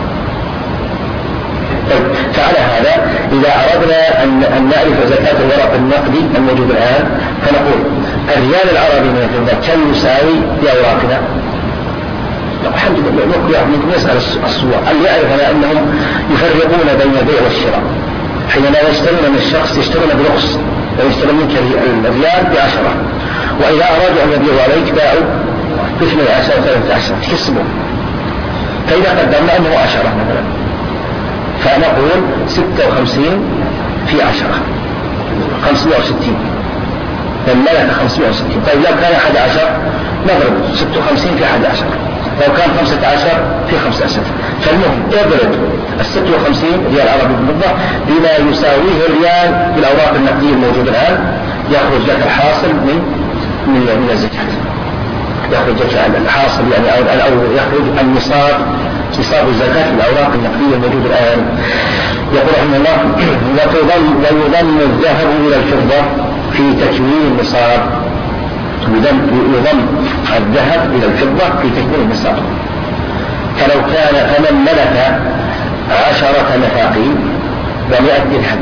[SPEAKER 1] فعلى هذا إذا أردنا أن نعرف زكاة الورق النقدي الموجود الآن فنقول الريال العربي من الفضة كم يساوي بأوراقنا؟ الحمد لله منكم يسأل الصور، اللي يعرف أنهم يفرقون بين البيع والشراء. حينما يشترون من الشخص يشترون برخص، ويشترون منك الريال ب10، وإذا أرادوا أن يبيعوا عليك باعوا ب12 و13 تكسبوا. فإذا قدرنا أنه 10 مثلا فنقول 56 في 10 560، من ملك 560. طيب لو كان 11 نضرب 56 في 11، لو كان 15 في 15. فالمهم اضرب 56 ريال عربي بالفضة بما يساويه الريال بالأوراق النقدية الموجودة الآن، يخرج لك الحاصل من الزكاة، يخرج لك الحاصل يعني أو يخرج النصاب، نصاب الزكاة في الأوراق النقدية الموجودة الآن. يقول رحمه الله ويضم الذهب إلى الفضة في تكوين النصاب، يضم الذهب إلى الفضة في تكوين النصاب. فلو كان فمن ملك 10 مثاقيل و100 درهم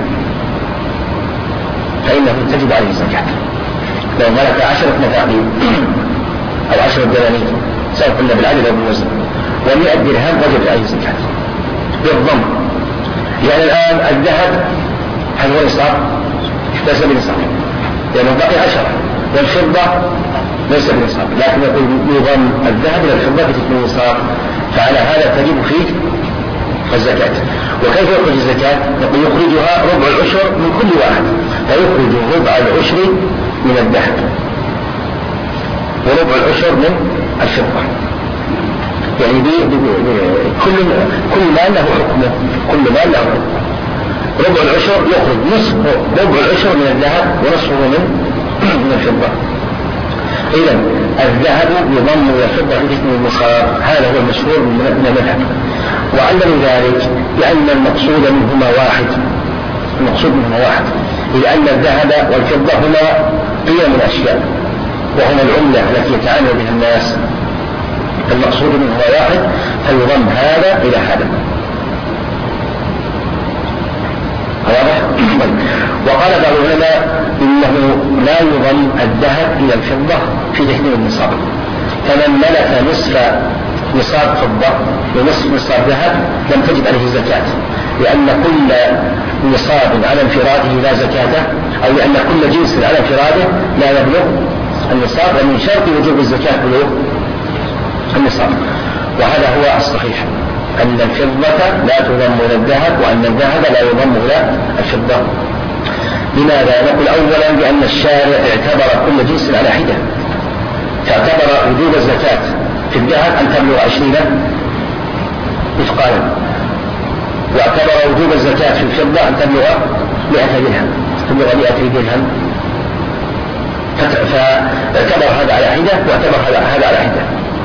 [SPEAKER 1] فإنه تجب عليه الزكاة. لو ملك 10 مثاقيل أو 10 دنانير سواء قلنا بالعدد أو بالوزن و100 درهم وجب عليه الزكاة بالضم. يعني الآن الذهب هل هو نصاب؟ ليس بنصاب لأنه بقي 10، والفضة ليس بنصاب، لكن يقول يضم الذهب إلى الفضة في تكوين النصاب، فعلى هذا تجب فيه الزكاة. وكيف يخرج الزكاة؟ يقول يخرجها ربع العشر من كل واحد، فيخرج ربع العشر من الذهب وربع العشر من الفضة. يعني كل ما له حكمه، كل ما له حكمه. ربع العشر يخرج نصف ربع العشر من الذهب ونصفه من الفضة. إذن الذهب يضم إلى الفضة في تكوين النصاب، هذا هو المشهور من المذهب. وعلم ذلك لأن المقصود منهما واحد، المقصود منهما واحد، لأن الذهب والفضة هما قيم الأشياء وهما العملة التي يتعامل بها الناس، المقصود منهما واحد فيضم هذا إلى هذا. واضح؟ وقال بعض العلماء إنه لا يضم الذهب إلى الفضة في تكوين النصاب، فمن ملك نصف نصاب فضة ونصف نصاب ذهب لم تجب عليه الزكاة، لأن كل نصاب على انفراده لا زكاة، أو لأن كل جنس على انفراده لا يبلغ النصاب، ومن شرط وجوب الزكاة بلوغ النصاب. وهذا هو الصحيح، أن الفضة لا تضم إلى الذهب وأن الذهب لا يضم إلى الفضة. لماذا؟ نقول أولا لأن الشارع اعتبر كل جنس على حدة، فاعتبر وجوب الزكاة في الذهب أن تبلغ 20 مثقالا، واعتبر وجوب الزكاة في الفضة أن تبلغ 100 درهم، تبلغ 100 درهم، فاعتبر هذا على حدة واعتبر هذا على حدة.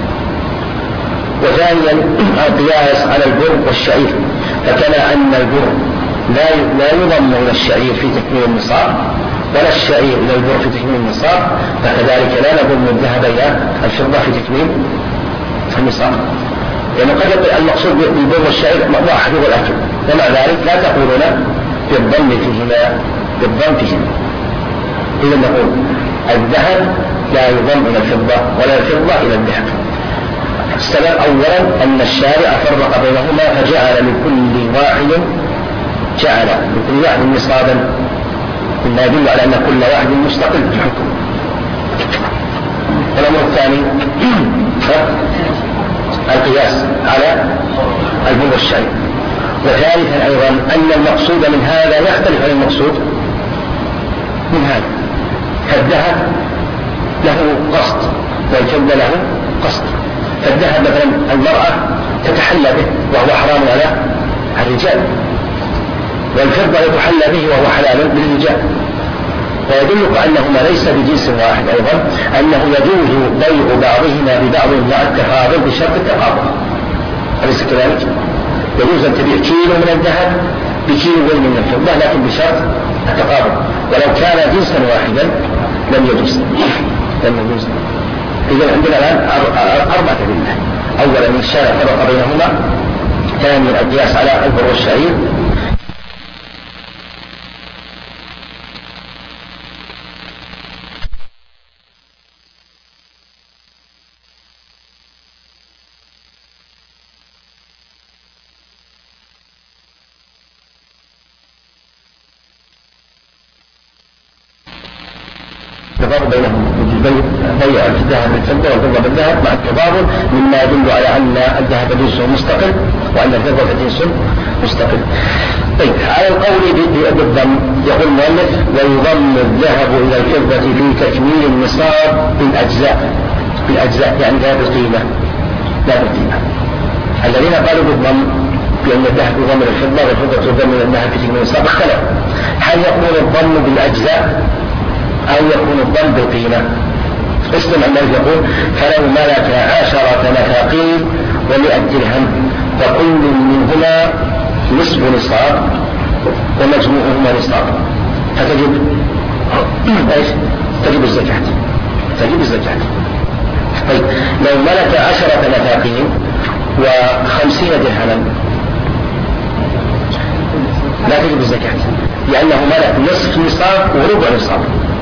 [SPEAKER 1] وثانيا القياس على البر والشعير، فكما أن البر لا يضم إلى الشعير في تكوين النصاب ولا الشعير إلى البر في تكوين النصاب، فكذلك لا نضم الذهب إلى الفضة في تكوين النصاب. يعني قد يقول المقصود بالبر والشعير واحد هو الأكل، ومع ذلك لا تقولون بالضم فيهما، بالضم فيهما. إذا نقول الذهب لا يضم إلى الفضة ولا الفضة إلى الذهب. السبب أولا أن الشارع فرق بينهما فجعل لكل واحد نصابا، مما يدل على أن كل واحد مستقل بالحكم. والأمر الثاني القياس على البر والشعير. وثالثا أيضا أن المقصود من هذا يختلف عن المقصود من هذا. فالذهب له قصد والفضة له قصد. فالذهب مثلا المرأة تتحلى به وهو حرام على الرجال، والفضة يتحلى به وهو حلال للرجال. ويدلك أنهما ليس بجنس واحد أيضا أنه يجوز بيع بعضهما ببعض مع التفاضل بشرط التقابل. أليس كذلك؟ يجوز أن تبيع كيلو من الذهب بكيلو من الفضة لكن بشرط التقابل، ولو كان جنسا واحدا لم يجوز. إذا عندنا الآن 4 أدلة. أولا الشارع فرق بينهما، ثانيا القياس على البر والشعير، التفاضل بينهم بيع الذهب بالفضة والفضة بالذهب مع التفاضل مما يدل على أن الذهب جنس مستقل وأن الفضة جنس مستقل. طيب على القول بالضم يقول المؤلف ويضم الذهب إلى الفضة في تكميل النصاب بالأجزاء يعني لا بالقيمة. الذين قالوا بالضم بأن الذهب يضم إلى الفضة والفضة تضم إلى الذهب في تكميل النصاب اختلف هل يكون الضم بالأجزاء أو يكون الضم بالقيمة. استمع ما يقول فلو ملك 10 مثاقيل و100 درهم فكل منهما نصف نصاب ومجموعهما نصاب فتجب ايش؟ تجب الزكاة. طيب لو ملك 10 مثاقيل و50 درهما لا تجب الزكاة لأنه ملك نصف نصاب وربع نصاب.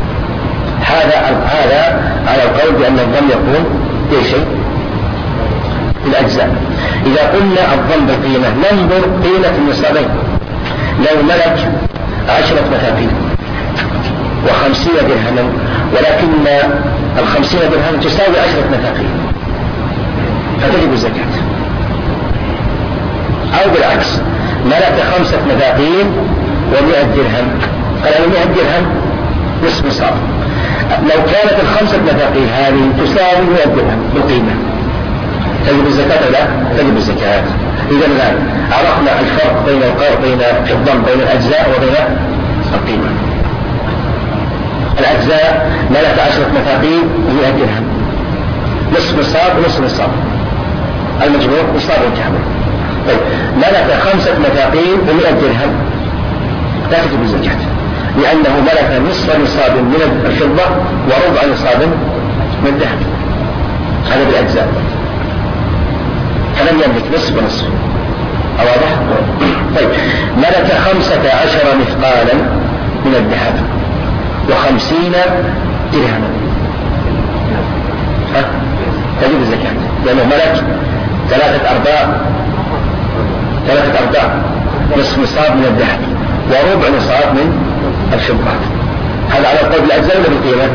[SPEAKER 1] هذا على القول بأن الضم يكون شيء بالأجزاء. إذا قلنا الضم بالقيمة ننظر قيمة النصابين. لو ملك 10 مثاقيل و50 درهما ولكن 50 درهم تساوي 10 مثاقيل فتجب الزكاة. أو بالعكس ملك 5 مثاقيل و100 درهم قال 100 درهم نصف نصاب. لو كانت 5 مثاقيل هذه تساوي 100 درهم بالقيمة تجب الزكاة لا تجب الزكاة. إذا الآن عرفنا الفرق بين الضم بين الأجزاء وبين القيمة. الأجزاء ملك 10 مثاقيل و100 درهم نصف نصاب المجموع نصاب كامل. طيب ملك 5 مثاقيل و100 درهم لا تجب الزكاة لأنه ملك نصف نصاب من الفضة وربع نصاب من الذهب. هذا بالأجزاء فلم يملك نصف ونصف. واضح؟ طيب ملك 15 مثقالا من الذهب و50 درهما تجب الزكاة لأنه ملك 3/4 نصف نصاب من الذهب وربع نصاب من الفضة. هذا على القول بالأجزاء ولا بالقيمة؟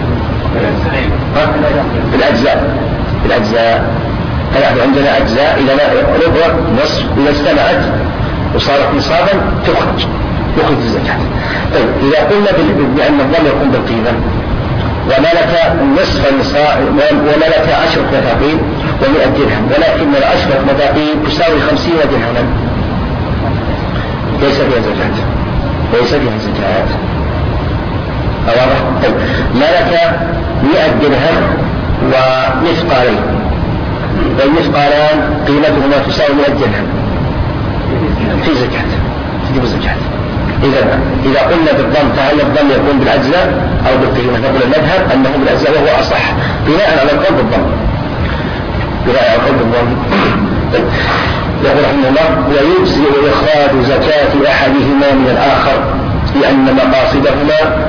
[SPEAKER 1] بالأجزاء. فنحن عندنا أجزاء إذا ربع نصف إذا استمعت وصارت نصابا يخرج الزكاة. طيب إذا قلنا بأن الضم يكون بالقيمة وملك نصف النصاب وملك 10 مثاقيل و100 درهم ولكن 10 مثاقيل تساوي 50 درهما ليس فيها زكاة. واضح؟ طيب ملك 100 درهم ومثقالين والمثقالان قيمتهما تساوي 100 درهم في زكاة تجب الزكاة. إذا قلنا بالضم فهل الضم يكون بالأجزاء أو بالقيمة؟ نقول المذهب أنه بالأجزاء وهو أصح بناء على القول بالضم. يقول رحمه الله ويجزئ إخراج زكاة أحدهما من الآخر لأن مقاصدهما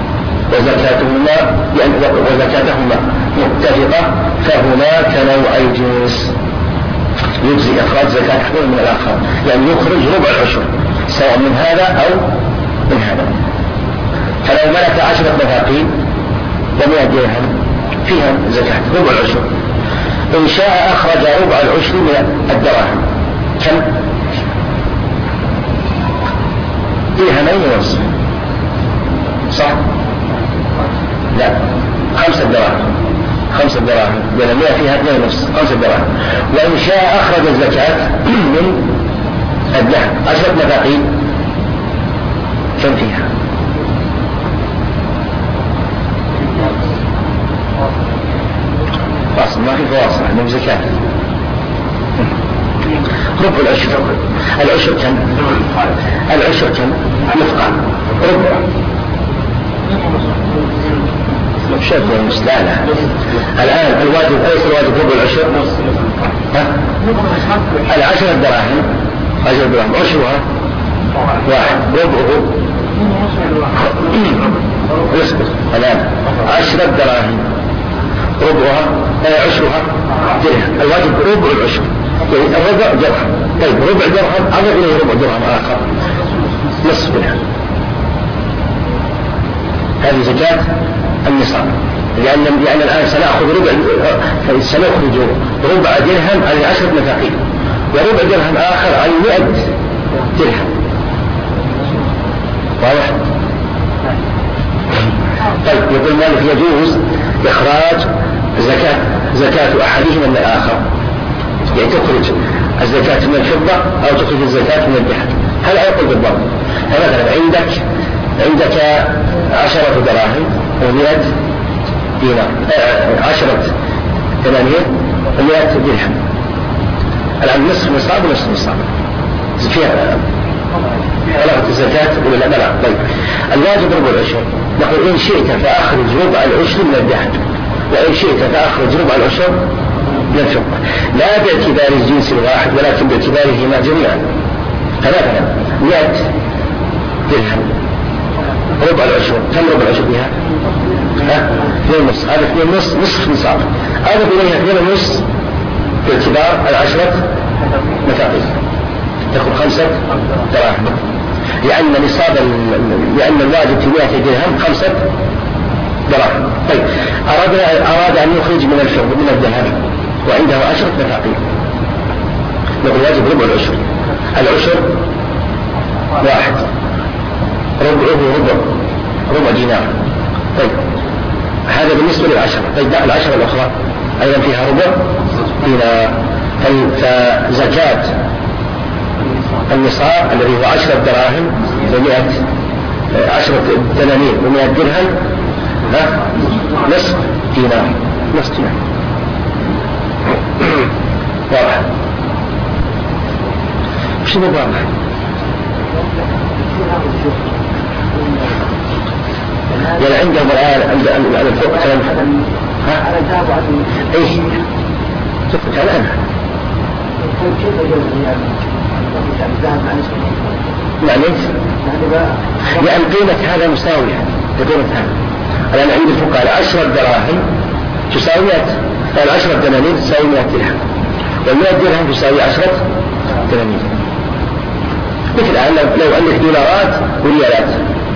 [SPEAKER 1] وزكاتهما متفقة فهناك نوع الجنس. يجزئ إخراج زكاة أحدهما من الآخر يعني يخرج ربع العشر سواء من هذا أو من هذا. فلو ملك 10 مثاقيل و100 درهم فيها زكاة ربع العشر. إن شاء أخرج ربع العشر من الدراهم كم؟ درهمين ونصف، صح؟ لا، 5 دراهم، 5 دراهم لأن 100 فيها 2.5، 5 دراهم. وإن شاء أخرج الزكاة من الذهب 10 مثاقيل، كم فيها؟ فاصل، ما في فواصل، عندهم زكاة. ربع العشر، العشر كم؟ العشر كم؟ مثقال، ربع. شد ونص، لا لا. الآن الواجب، أليس الواجب ربع العشر؟ 10 دراهم، 10 دراهم عشرها 1، ربعه يصبر. الآن 10 دراهم ربعها عشرها درهم، الواجب ربع العشر، يعني الربع درهم. طيب ربع درهم أضف إليه ربع درهم آخر، نصف درهم. هذه زكاة النصاب، لأن الآن سنخرج ربع درهم عن 10 مثاقيل، وربع درهم آخر عن 100 درهم. واضح؟ طيب يقول مالك يجوز إخراج زكاة أحدهما من الآخر، يعني تخرج الزكاة من الفضة أو تخرج الزكاة من الذهب. هل أقول بالضبط؟ مثلا عندك 10 دراهم و100 دينار، 10 دنانير و100 درهم. الآن نصف نصاب ونصف نصاب فيها بلغت الزكاة ولا لا بلغ؟ طيب الواجب ربع العشر، نقول إن شئت فأخرج ربع العشر من الذهب، وإن شئت فأخرج ربع العشر من الفضة، لا باعتبار الجنس الواحد ولكن باعتبارهما جميعا. فمثلا 100 درهم ربع العشر، كم ربع العشر بها؟ 2.5، هذا 2.5 نصف نصاب، أضف إليها 2.5 باعتبار 10 مثاقيل، تكون 5 دراهم، لأن الواجب في 100 درهم 5 دراهم. طيب أراد أن يخرج من الفضة من الذهب وعنده 10 مثاقيل، نقول الواجب ربع العشر، العشر 1، ربعه ربع دينار. طيب هذا بالنسبة للعشرة. طيب العشرة الأخرى أيضا فيها ربع دينار. فزكاة النصاب الذي هو 10 دراهم و100 10 دنانير و100 درهم نصف دينار، نصف دينار. واضح؟ وش نبغى؟ يعني عندهم الآن عند الفقه ايش تفقه الآن يعني لأن قيمة هذا مساوية لقيمة هذا. الآن عند الفقهاء 10 دراهم تساوي 10 دنانير تساوي 100 درهم، وال100 درهم تساوي 10 دنانير. مثل الآن لو عندك دولارات وريالات،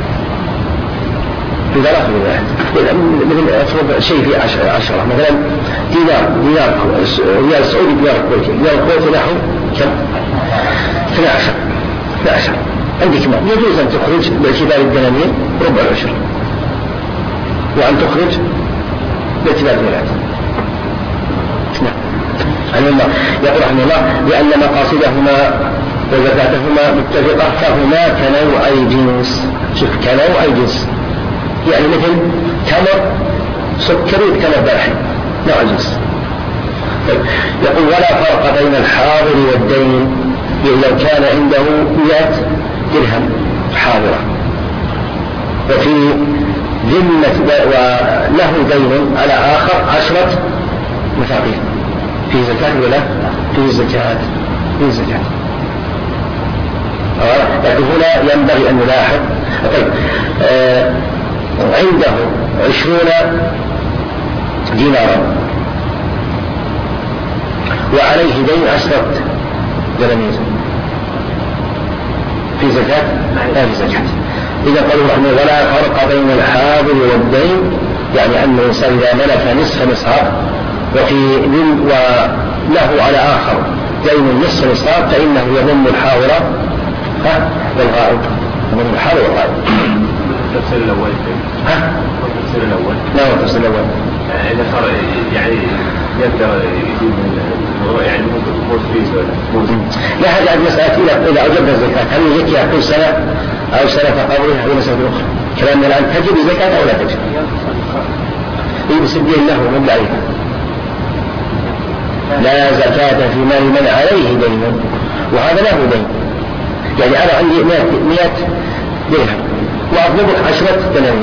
[SPEAKER 1] دولارات وريالات، مثل أفرض شيء في 10 مثلا دينار ريال سعودي، دينار كويتي، دينار كويتي له كم؟ 12 عندك مال، يجوز أن تخرج باعتبار الدنانير ربع العشر، وأن تخرج باعتبار الولايات. يقول رحمه الله لأن مقاصدهما وزكاتهما متفقة فهما كنوعي جنس. شوف كنوعي جنس، يعني مثل تمر سكري تمر بلحي، نوع جنس. طيب يقول ولا فرق بين الحاضر والدين، لو كان عنده 100 درهم حاضرة وفي ذمة وله دين على آخر 10 مثاقيل، في زكاة ولا في زكاة؟ في زكاة. لكن هنا ينبغي أن نلاحظ. طيب عنده 20 دينارا وعليه دين 10 دنانير، في زكاة؟ لا في زكاة. إذا قالوا رحمه ولا فرق بين الحاضر والدين، يعني أن الإنسان إذا ملك نصف نصاب وله على آخر دين نصف نصاب فإنه يضم الحاضر والغائب من الحال والغالب.
[SPEAKER 3] التفسير الأول التفسير الأول
[SPEAKER 1] لا هو التفسير الأول
[SPEAKER 3] إذا صار يعني يقدر يجيب يعني موت فيه ولا
[SPEAKER 1] لا هذه مسألة إذا أوجبنا الزكاة هل يزكيها كل سنة أو سنة قبلها أو سنة أخرى؟ كلامنا الآن تجب الزكاة أو لا تجب؟ يبسط دين له من عليه. لا زكاة في مال من عليه دين، وهذا له دين. يعني أنا عندي 100 درهم وأطلبك 10 دنانير،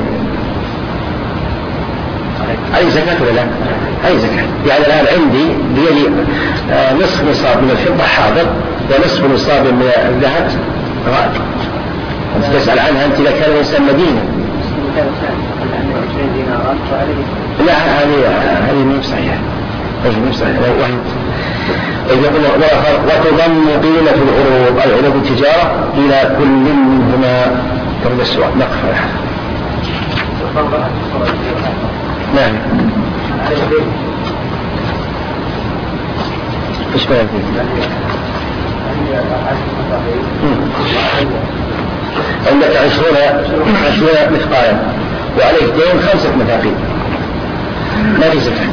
[SPEAKER 1] أي زكاة ولا لا؟ أي زكاة. يعني الآن عندي بيدي نصف نصاب من الفضة حاضر ونصف نصاب من الذهب غائب. أنت تسأل عنها أنت إذا كان الإنسان مدينة. لا هذه مو صحيحة. وتضم قيمة العروض التجارة إلى كل منهما قبل السؤال. نقف. نعم. ايش بقى عندك 20 مثقالا وعليك دين 5 مثاقيل، ما في زكاة.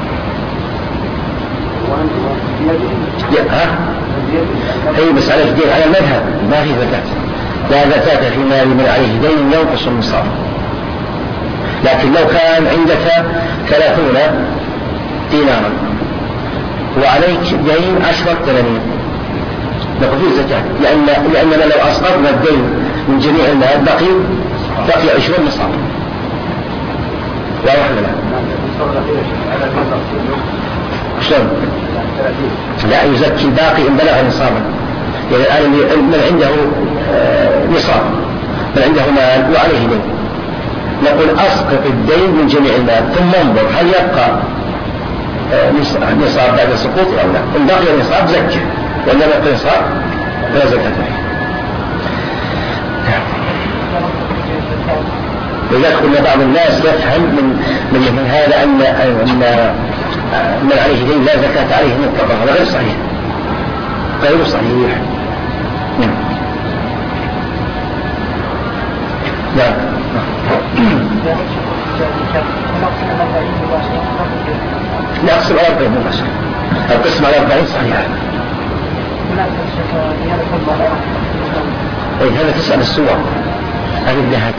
[SPEAKER 1] اي بس عليك دين على المذهب ما في زكاة. لا زكاة في مال من عليه دين ينقص النصاب. لكن لو كان عندك 30 دينارا وعليك دين 10 دنانير نقول فيه زكاة، لأننا لو أسقطنا الدين من جميع المال بقي 20 نصاب. واضح ولا لا؟ شلون؟ لا يزكي الباقي إن بلغ نصابا. يعني الآن من عنده نصاب من عنده مال وعليه دين نقول أسقط الدين من جميع المال ثم انظر هل يبقى نصاب بعد السقوط أو لا. إن بقي نصاب زكى وإن لم يبقى نصاب فلا زكاة فيه. لذلك قلنا بعض الناس يفهم من هذا أن من عليه دين لا زكاة عليه مطلقا. هذا غير صحيح. غير صحيح. نعم. لا أقسم على 40 مباشرة. القسم على 40 صحيح. هذا تسأل السور عن الذهب.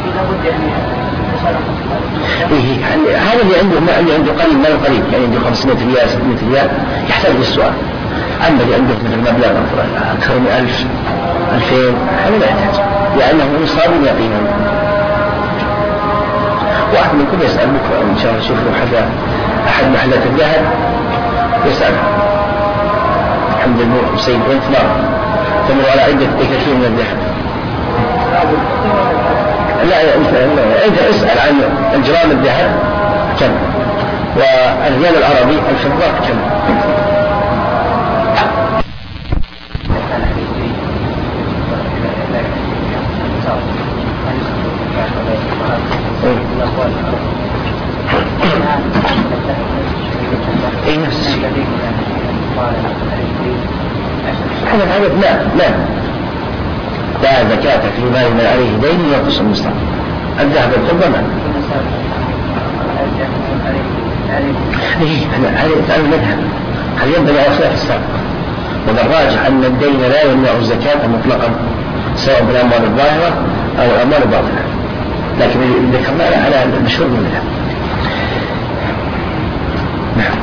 [SPEAKER 1] هذا اللي عنده قليل ما قليل يعني عنده 500 ريال 600 ريال يحتاج للسؤال. أما اللي عنده مثل مبلغ أكثر من 1000 2000 هذا لا يحتاج لأنه نصاب يقينا. واحد منكم يسأل بكرة إن شاء الله شوفوا أحد محلات الذهب يسأل الحمد لله حسين وانت تمر على عدة كثير من الذهب. لا أنت اسأل عن الجرام الذهب كم والريال العربي الفضة كم. اي نفس الشيء. هذا العدد لا زكاة في مال من عليه دين ينقص النصاب. الذهب والفضة ما. هذا المذهب هل ينبغي على خلاف السابق. والراجح أن الدين لا يمنع الزكاة مطلقا سواء بالأموال الظاهرة أو الأموال الباطنة. لكن ذكرنا على المشهور من المذهب. نعم.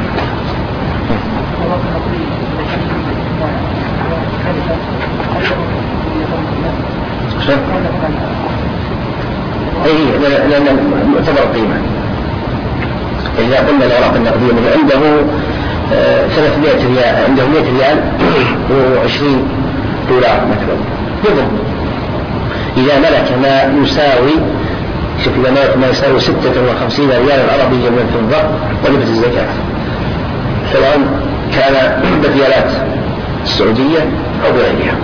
[SPEAKER 1] لأن معتبر قيمة. إذا قلنا الأوراق النقدية من عنده 300 ريال عنده 100 ريال و20 دولار مثلا يضم. إذا ملك ما يساوي شوف إذا ملك ما يساوي 56 ريالا عربيا من الفضة وجبت الزكاة سواء كان بديالات السعودية أو غيرها.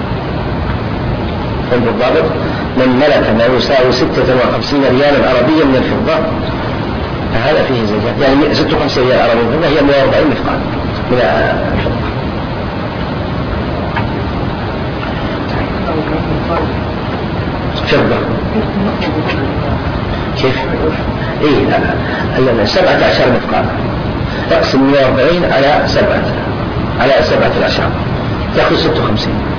[SPEAKER 1] عند الضابط من ملك ما يساوي 56 ريالا عربيا من الفضة فهذا فيه زكاة. يعني 56 ريال عربي من الفضة هي 140 مثقال من الفضة. فضة. كيف؟ إيه 17 مثقال، اقسم 140 على 7 الأشعار تأخذ 56.